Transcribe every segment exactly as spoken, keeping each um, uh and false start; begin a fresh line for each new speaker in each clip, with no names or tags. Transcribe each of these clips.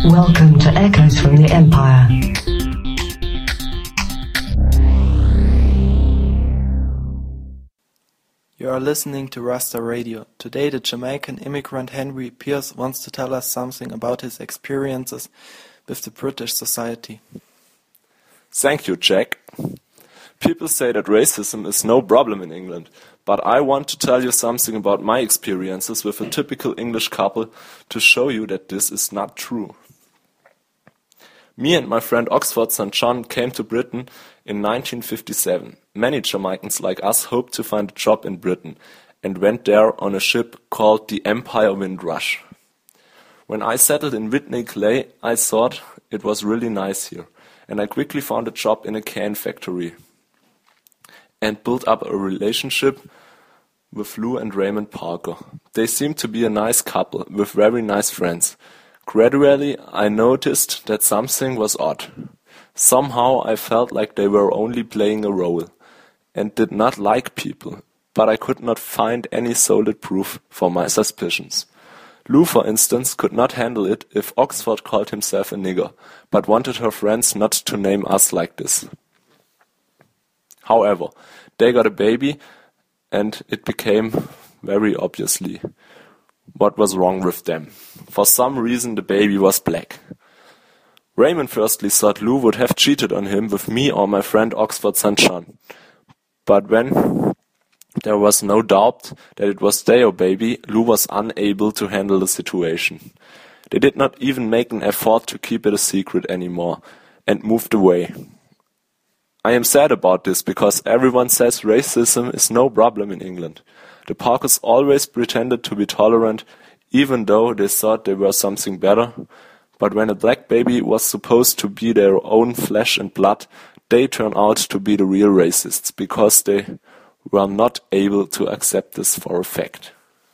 Welcome to Echoes from the Empire.
You are listening to Rasta Radio. Today the Jamaican immigrant Henry Pierce wants to tell us something about his experiences with the British society.
Thank you, Jack. People say that racism is no problem in England, but I want to tell you something about my experiences with a typical English couple to show you that this is not true. Me and my friend Oxford Saint John came to Britain in nineteen fifty-seven. Many Jamaicans like us hoped to find a job in Britain and went there on a ship called the Empire Windrush. When I settled in Witney Clay, I thought it was really nice here, and I quickly found a job in a can factory and built up a relationship with Lou and Raymond Parker. They seemed to be a nice couple with very nice friends. Gradually, I noticed that something was odd. Somehow I felt like they were only playing a role and did not like people, but I could not find any solid proof for my suspicions. Lou, for instance, could not handle it if Oxford called himself a nigger, but wanted her friends not to name us like this. However, they got a baby, and it became very obviously what was wrong with them. For some reason the baby was black. Raymond firstly thought Lou would have cheated on him with me or my friend Oxford Saint John. But when there was no doubt that it was their baby, Lou was unable to handle the situation. They did not even make an effort to keep it a secret anymore, and moved away. I am sad about this because everyone says racism is no problem in England. The Parkers always pretended to be tolerant, even though they thought they were something better. But when a black baby was supposed to be their own flesh and blood, they turned out to be the real racists, because they were not able to accept this for a fact.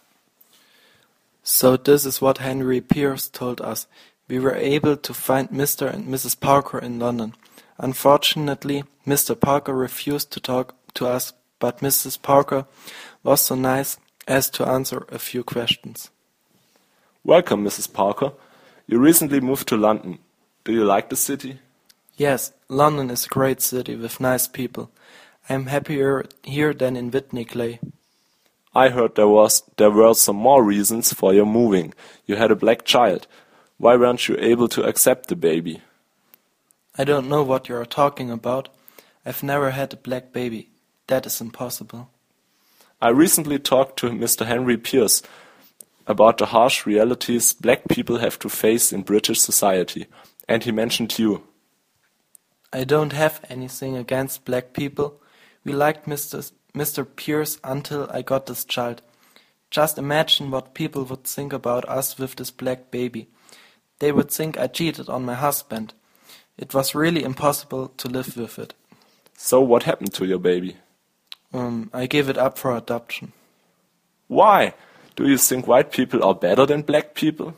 So this is what Henry Pierce told us. We were able to find Mister and Missus Parker in London. Unfortunately, Mister Parker refused to talk to us, but Missus Parker was so nice as to answer a few questions.
Welcome, Missus Parker. You recently moved to London. Do you like the city?
Yes, London is a great city with nice people. I am happier here than in Witney Clay.
I heard there was there were some more reasons for your moving. You had a black child. Why weren't you able to accept the baby?
I don't know what you are talking about. I've never had a black baby. That is impossible.
I recently talked to Mister Henry Pierce about the harsh realities black people have to face in British society, and he mentioned you.
I don't have anything against black people. We liked Mister Mister Pierce until I got this child. Just imagine what people would think about us with this black baby. They would think I cheated on my husband. It was really impossible to live with it.
So what happened to your baby?
Um, I gave it up for adoption.
Why? Do you think white people are better than black people?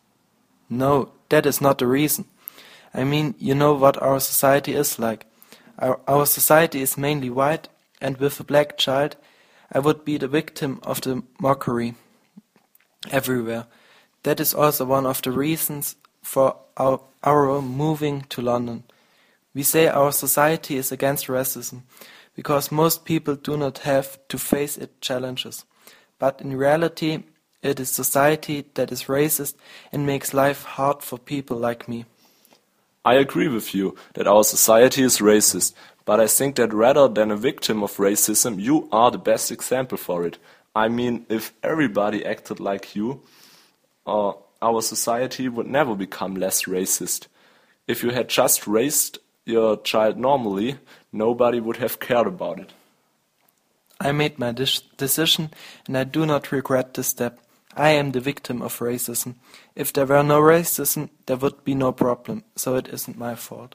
No, that is not the reason. I mean, you know what our society is like. Our, our society is mainly white, and with a black child, I would be the victim of the mockery everywhere. That is also one of the reasons for our, our moving to London. We say our society is against racism, because most people do not have to face its challenges. But in reality, it is society that is racist and makes life hard for people like me.
I agree with you that our society is racist, but I think that rather than a victim of racism, you are the best example for it. I mean, if everybody acted like you, uh, our society would never become less racist. If you had just raised your child normally, nobody would have cared about it.
I made my de- decision, and I do not regret this step. I am the victim of racism. If there were no racism, there would be no problem, so it isn't my fault.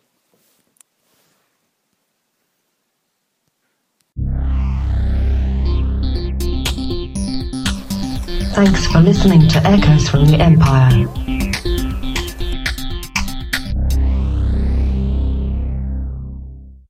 Thanks for listening to Echoes from the Empire.